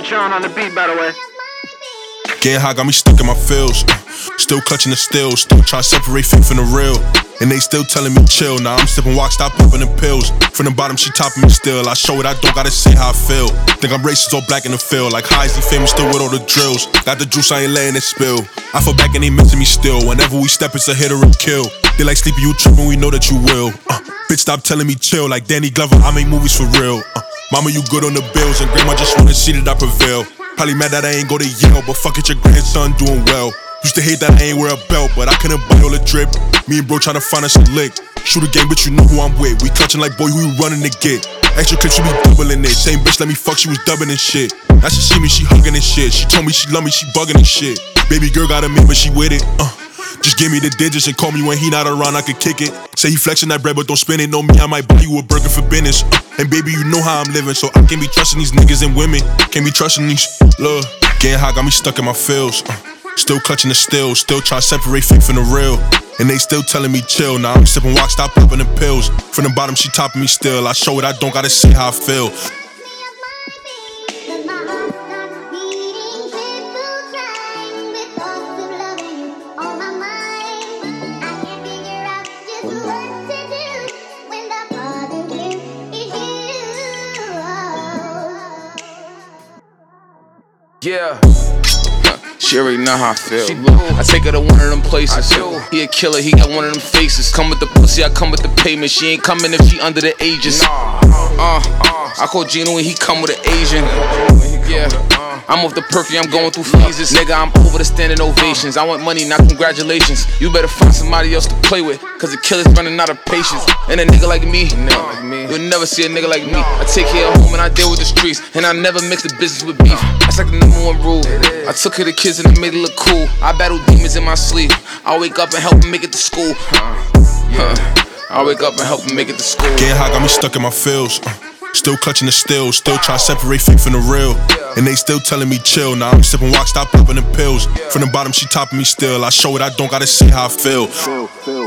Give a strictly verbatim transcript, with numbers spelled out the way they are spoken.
John on the beat, by the way. Getting high got me stuck in my feels. Still clutching the steel, still trying to separate fake from the real. And they still telling me chill. Now I'm sipping walk, stop popping them pills. From the bottom, she topping me still. I show it, I don't gotta say how I feel. Think I'm racist, all black in the field. Like how is he famous, still with all the drills. Got the juice, I ain't letting it spill. I fall back and they missing me still. Whenever we step, it's a hit or a kill. They like sleepy, you tripping, we know that you will. uh, Bitch, stop telling me chill. Like Danny Glover, I make movies for real. uh, Mama, you good on the bills. And grandma just wanna see that I prevail. Probably mad that I ain't go to Yale, but fuck it, your grandson doing well. Used to hate that I ain't wear a belt, but I couldn't buy all the drip. Me and bro tryna find us a lick. Shoot a game, but you know who I'm with. We clutching like boy, who you running to get. Extra clips, you be doubling it. Same bitch let me fuck, she was dubbing and shit. Now she see me, she hugging and shit. She told me she love me, she bugging and shit. Baby girl got a man, but she with it. Uh, just give me the digits and call me when he not around, I could kick it. Say he flexing that bread, but don't spend it. Know me, I might buy you a burger for business. Uh, and baby, you know how I'm living, so I can't be trusting these niggas and women. Can't be trusting these, love. Getting high got me stuck in my feels. Uh, Still clutching the steel, still trying to separate fake from the real. And they still telling me chill. Now I'm sipping walk, stop popping them pills. From the bottom, she topping me still. I show it, I don't gotta say how I feel. Yeah. She already know how I feel. I take her to one of them places. He a killer, he got one of them faces. Come with the pussy, I come with the payment. She ain't coming if she under the ages. Uh, I call Gino and he come with an Asian. Yeah. I'm off the perky, I'm going through phases. Nigga, I'm over the standing ovations. I want money, not congratulations. You better find somebody else to play with, cause the killer's running out of patience. And a nigga like me, you'll never see a nigga like me. I take care of home and I deal with the streets, and I never mix the business with beef. That's like the number one rule. I took care of the kids and I made it look cool. I battle demons in my sleep. I wake up and help them make it to school. Huh. I wake up and help them make it to school. Getting high got me stuck in my feels. uh, Still clutching the steel, still trying to separate fake from the real. And they still telling me chill. Now I'm sipping walk, stop popping them pills. From the bottom, she topping me still. I show it, I don't gotta say how I feel.